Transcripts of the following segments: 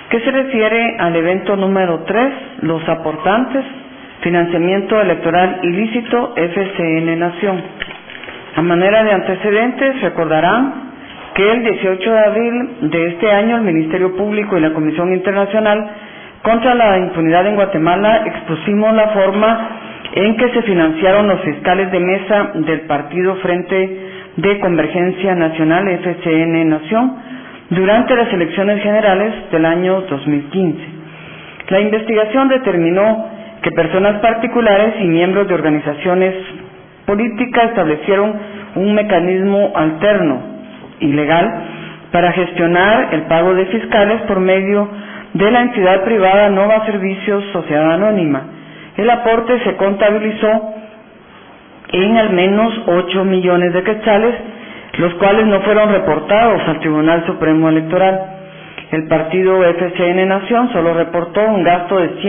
que se refiere al evento número 3, los aportantes, financiamiento electoral ilícito, FCN Nación. A manera de antecedentes, recordarán que el 18 de abril de este año el Ministerio Público y la Comisión Internacional contra la Impunidad en Guatemala expusimos la forma en que se financiaron los fiscales de mesa del Partido Frente de Convergencia Nacional, FCN Nación, durante las elecciones generales del año 2015. La investigación determinó que personas particulares y miembros de organizaciones políticas establecieron un mecanismo alterno y legal para gestionar el pago de fiscales por medio de la entidad privada Nova Servicios Sociedad Anónima. El aporte se contabilizó en al menos 8 millones de quetzales, los cuales no fueron reportados al Tribunal Supremo Electoral. El partido FCN Nación solo reportó un gasto de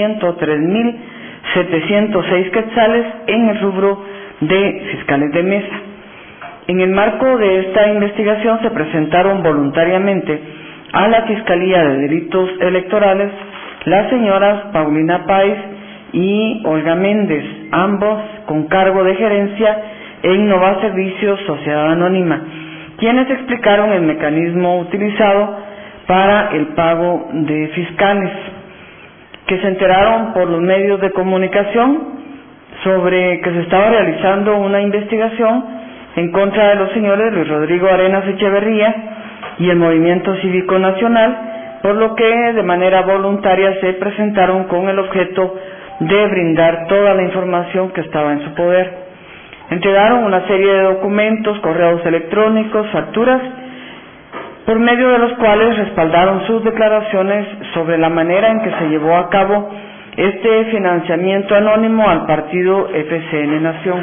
103.706 quetzales en el rubro de fiscales de mesa. En el marco de esta investigación se presentaron voluntariamente a la Fiscalía de Delitos Electorales las señoras Paulina Páez y Olga Méndez, ambos con cargo de gerencia en Nova Servicios Sociedad Anónima, quienes explicaron el mecanismo utilizado para el pago de fiscales, que se enteraron por los medios de comunicación sobre que se estaba realizando una investigación en contra de los señores Luis Rodrigo Arenas Echeverría y el Movimiento Cívico Nacional, por lo que de manera voluntaria se presentaron con el objeto de brindar toda la información que estaba en su poder. Entregaron una serie de documentos, correos electrónicos, facturas, por medio de los cuales respaldaron sus declaraciones sobre la manera en que se llevó a cabo este financiamiento anónimo al partido FCN Nación.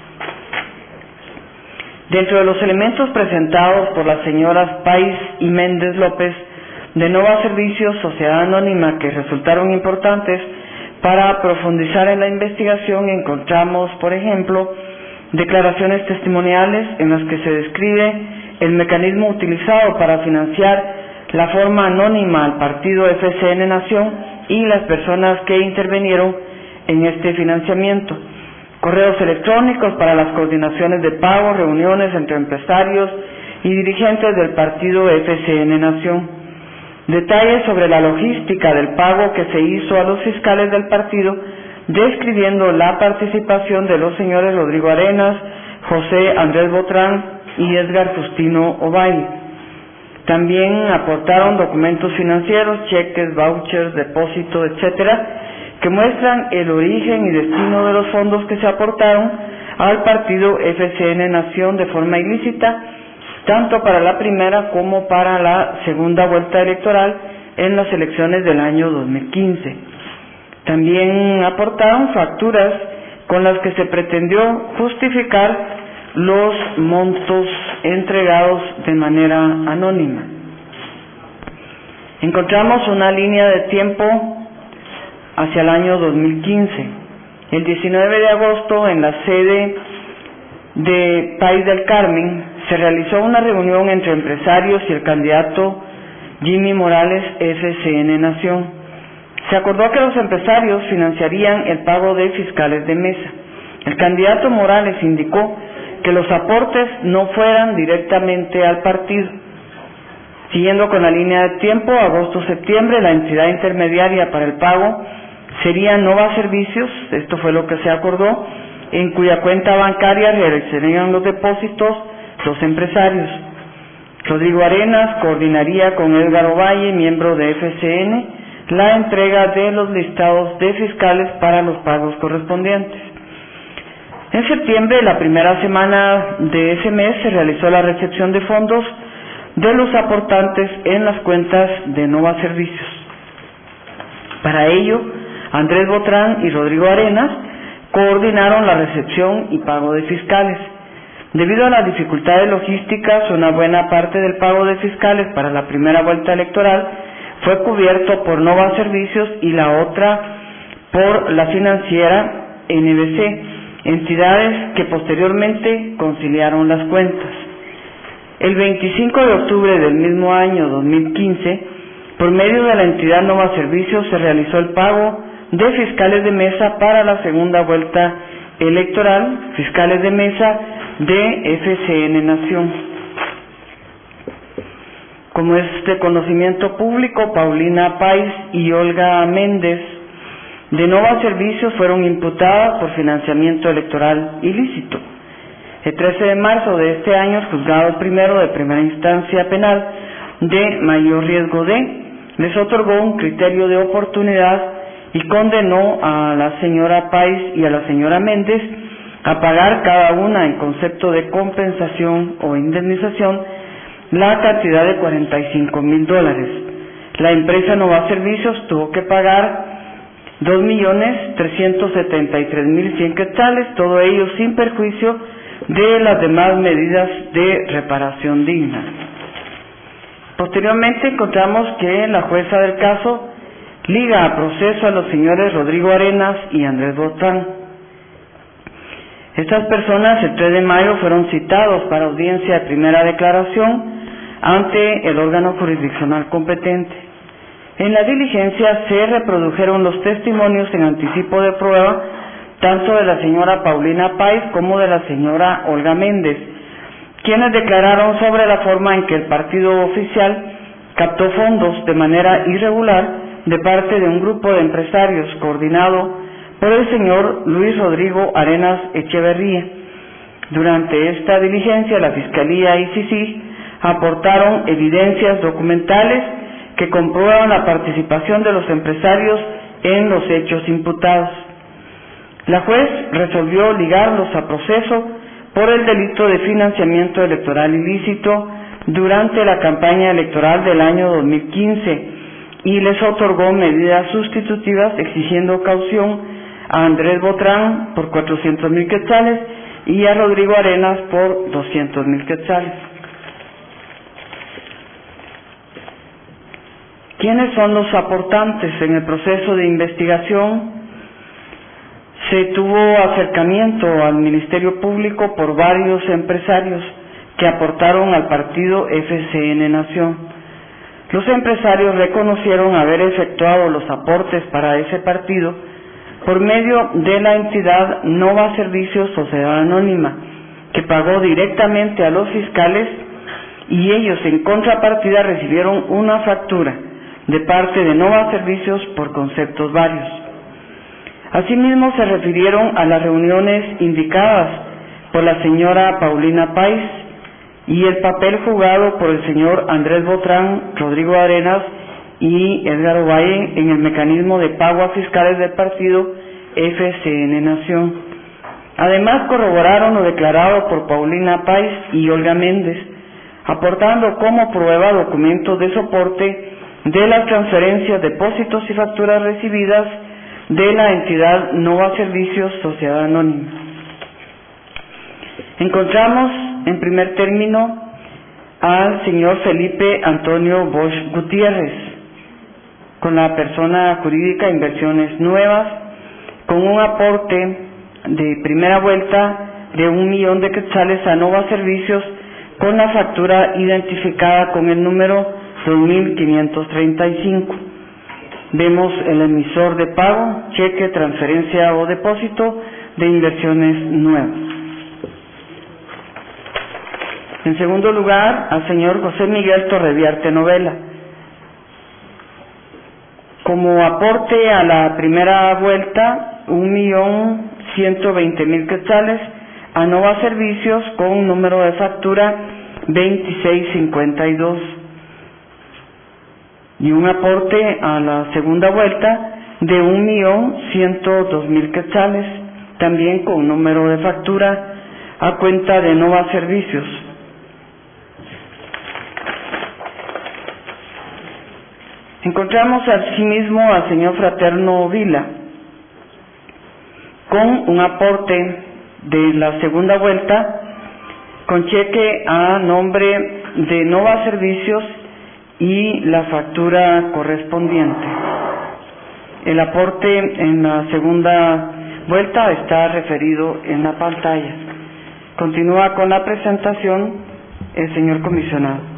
Dentro de los elementos presentados por las señoras Páez y Méndez López de Nova Servicios Sociedad Anónima, que resultaron importantes para profundizar en la investigación, encontramos, por ejemplo, declaraciones testimoniales en las que se describe el mecanismo utilizado para financiar la forma anónima al partido FCN Nación y las personas que intervinieron en este financiamiento. Correos electrónicos para las coordinaciones de pago, reuniones entre empresarios y dirigentes del partido FCN Nación. Detalles sobre la logística del pago que se hizo a los fiscales del partido, describiendo la participación de los señores Rodrigo Arenas, José Andrés Botrán y Edgar Justino Ovalle. También aportaron documentos financieros, cheques, vouchers, depósitos, etcétera, que muestran el origen y destino de los fondos que se aportaron al partido FCN Nación de forma ilícita, tanto para la primera como para la segunda vuelta electoral en las elecciones del año 2015. También aportaron facturas con las que se pretendió justificar los montos entregados de manera anónima. Encontramos una línea de tiempo hacia el año 2015. El 19 de agosto, en la sede de País del Carmen, se realizó una reunión entre empresarios y el candidato Jimmy Morales, FCN Nación. Se acordó que los empresarios financiarían el pago de fiscales de mesa. El candidato Morales indicó que los aportes no fueran directamente al partido. Siguiendo con la línea de tiempo, agosto-septiembre, la entidad intermediaria para el pago sería Nova Servicios, esto fue lo que se acordó, en cuya cuenta bancaria realizarían los depósitos los empresarios. Rodrigo Arenas coordinaría con Edgar Ovalle, miembro de FCN, la entrega de los listados de fiscales para los pagos correspondientes. En septiembre, la primera semana de ese mes, se realizó la recepción de fondos de los aportantes en las cuentas de Nova Servicios. Para ello, Andrés Botrán y Rodrigo Arenas coordinaron la recepción y pago de fiscales. Debido a las dificultades logísticas, una buena parte del pago de fiscales para la primera vuelta electoral fue cubierto por Nova Servicios y la otra por la financiera NBC, entidades que posteriormente conciliaron las cuentas. El 25 de octubre del mismo año 2015, Por medio de la entidad Nova Servicios se realizó el pago de fiscales de mesa para la segunda vuelta electoral, fiscales de mesa de FCN Nación. Como es de conocimiento público, Paulina Páez y Olga Méndez de Nova Servicios fueron imputadas por financiamiento electoral ilícito. El 13 de marzo de este año, el juzgado primero de primera instancia penal de mayor riesgo les otorgó un criterio de oportunidad y condenó a la señora Páez y a la señora Méndez a pagar cada una en concepto de compensación o indemnización la cantidad de $45,000. La empresa Nova Servicios tuvo que pagar 2.373.100 quetzales, todo ello sin perjuicio de las demás medidas de reparación digna. Posteriormente encontramos que la jueza del caso liga a proceso a los señores Rodrigo Arenas y Andrés Botrán. Estas personas el 3 de mayo fueron citados para audiencia de primera declaración ante el órgano jurisdiccional competente. En la diligencia se reprodujeron los testimonios en anticipo de prueba tanto de la señora Paulina Páez como de la señora Olga Méndez, quienes declararon sobre la forma en que el partido oficial captó fondos de manera irregular de parte de un grupo de empresarios coordinado por el señor Luis Rodrigo Arenas Echeverría. Durante esta diligencia, la Fiscalía y CICIG aportaron evidencias documentales que comprueban la participación de los empresarios en los hechos imputados. La juez resolvió ligarlos a proceso por el delito de financiamiento electoral ilícito durante la campaña electoral del año 2015 y les otorgó medidas sustitutivas exigiendo caución a Andrés Botrán por 400,000 quetzales y a Rodrigo Arenas por 200,000 quetzales. ¿Quiénes son los aportantes en el proceso de investigación? Se tuvo acercamiento al Ministerio Público por varios empresarios que aportaron al partido FCN Nación. Los empresarios reconocieron haber efectuado los aportes para ese partido por medio de la entidad Nova Servicios Sociedad Anónima, que pagó directamente a los fiscales y ellos en contrapartida recibieron una factura de parte de Nova Servicios por conceptos varios. Asimismo se refirieron a las reuniones indicadas por la señora Paulina Páez y el papel jugado por el señor Andrés Botrán, Rodrigo Arenas y Edgar Ovalle en el mecanismo de pago a fiscales del partido FCN Nación. Además corroboraron lo declarado por Paulina Páez y Olga Méndez, aportando como prueba documentos de soporte de las transferencias, depósitos y facturas recibidas de la entidad Nova Servicios Sociedad Anónima. Encontramos en primer término al señor Felipe Antonio Bosch Gutiérrez, con la persona jurídica Inversiones Nuevas, con un aporte de primera vuelta de 1,000,000 de quetzales a Nova Servicios, con la factura identificada con el número 2535. Vemos el emisor de pago, cheque, transferencia o depósito de Inversiones Nuevas. En segundo lugar, al señor José Miguel Torreviarte Novela. Como aporte a la primera vuelta, 1.120.000 quetzales a Nova Servicios con número de factura 2652. Y un aporte a la segunda vuelta de 1.102.000 quetzales, también con número de factura a cuenta de Nova Servicios. Encontramos asimismo al señor Fraterno Vila, con un aporte de la segunda vuelta, con cheque a nombre de Nova Servicios y la factura correspondiente. El aporte en la segunda vuelta está referido en la pantalla. Continúa con la presentación el señor comisionado.